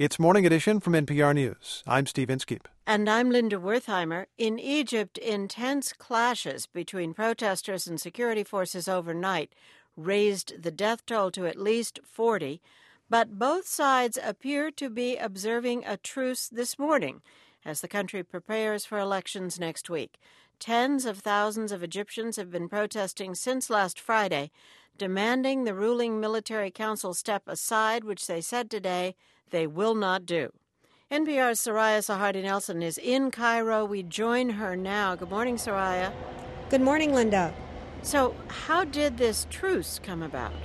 It's Morning Edition from NPR News. I'm Steve Inskeep. And I'm Linda Wertheimer. In Egypt, intense clashes between protesters and security forces overnight raised the death toll to at least 40, but both sides appear to be observing a truce this morning as the country prepares for elections next week. Tens of thousands of Egyptians have been protesting since last Friday, demanding the ruling military council step aside, which they said today they will not do. NPR's Soraya Sarhadi Nelson is in Cairo. We join her now. Good morning, Soraya. Good morning, Linda. So how did this truce come about?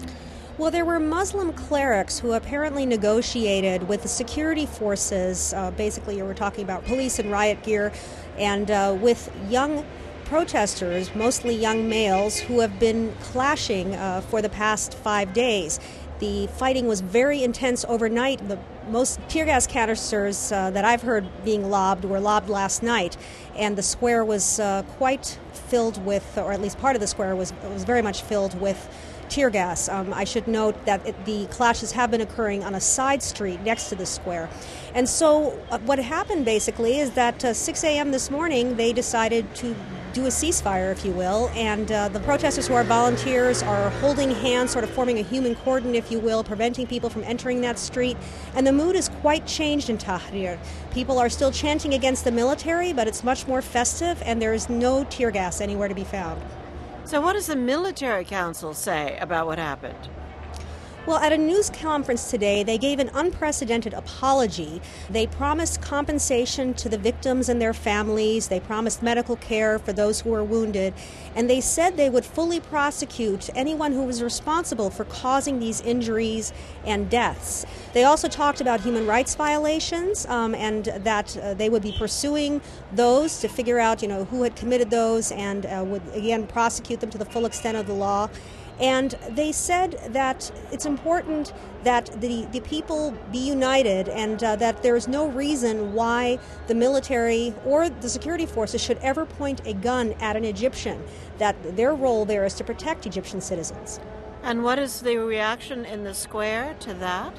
Well, there were Muslim clerics who apparently negotiated with the security forces. Basically, we're talking about police and riot gear, and with young protesters, mostly young males, who have been clashing for the past 5 days. The fighting was very intense overnight. The most tear gas canisters that I've heard being lobbed were lobbed last night, and the square was quite filled with, or at least part of the square was very much filled with tear gas. I should note that the clashes have been occurring on a side street next to the square. And so what happened basically is that 6 a.m. this morning they decided to do a ceasefire, if you will, and the protesters who are volunteers are holding hands, sort of forming a human cordon, if you will, preventing people from entering that street. And the mood is quite changed in Tahrir. People are still chanting against the military, but it's much more festive, and there is no tear gas anywhere to be found. So what does the military council say about what happened? Well, at a news conference today, they gave an unprecedented apology. They promised compensation to the victims and their families. They promised medical care for those who were wounded. And they said they would fully prosecute anyone who was responsible for causing these injuries and deaths. They also talked about human rights violations and that they would be pursuing those to figure out, who had committed those and would, again, prosecute them to the full extent of the law. And they said that it's important that the people be united and that there is no reason why the military or the security forces should ever point a gun at an Egyptian, that their role there is to protect Egyptian citizens. And what is the reaction in the square to that?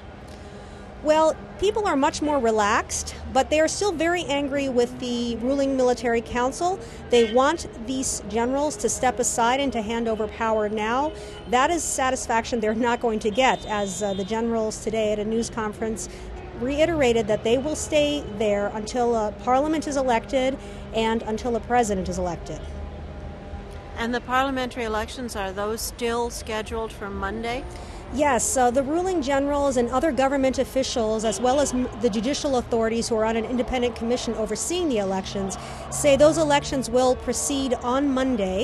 Well, people are much more relaxed, but they are still very angry with the ruling military council. They want these generals to step aside and to hand over power now. That is satisfaction they're not going to get, as the generals today at a news conference reiterated that they will stay there until a parliament is elected and until a president is elected. And the parliamentary elections, are those still scheduled for Monday? Yes, the ruling generals and other government officials, as well as the judicial authorities who are on an independent commission overseeing the elections, say those elections will proceed on Monday.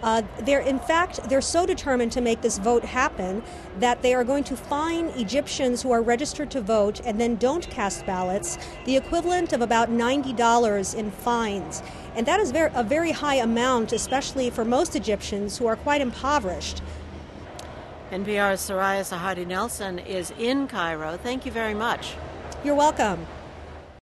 They're so determined to make this vote happen that they are going to fine Egyptians who are registered to vote and then don't cast ballots the equivalent of about $90 in fines. And that is a very high amount, especially for most Egyptians who are quite impoverished. NPR's Soraya Sarhadi Nelson is in Cairo. Thank you very much. You're welcome.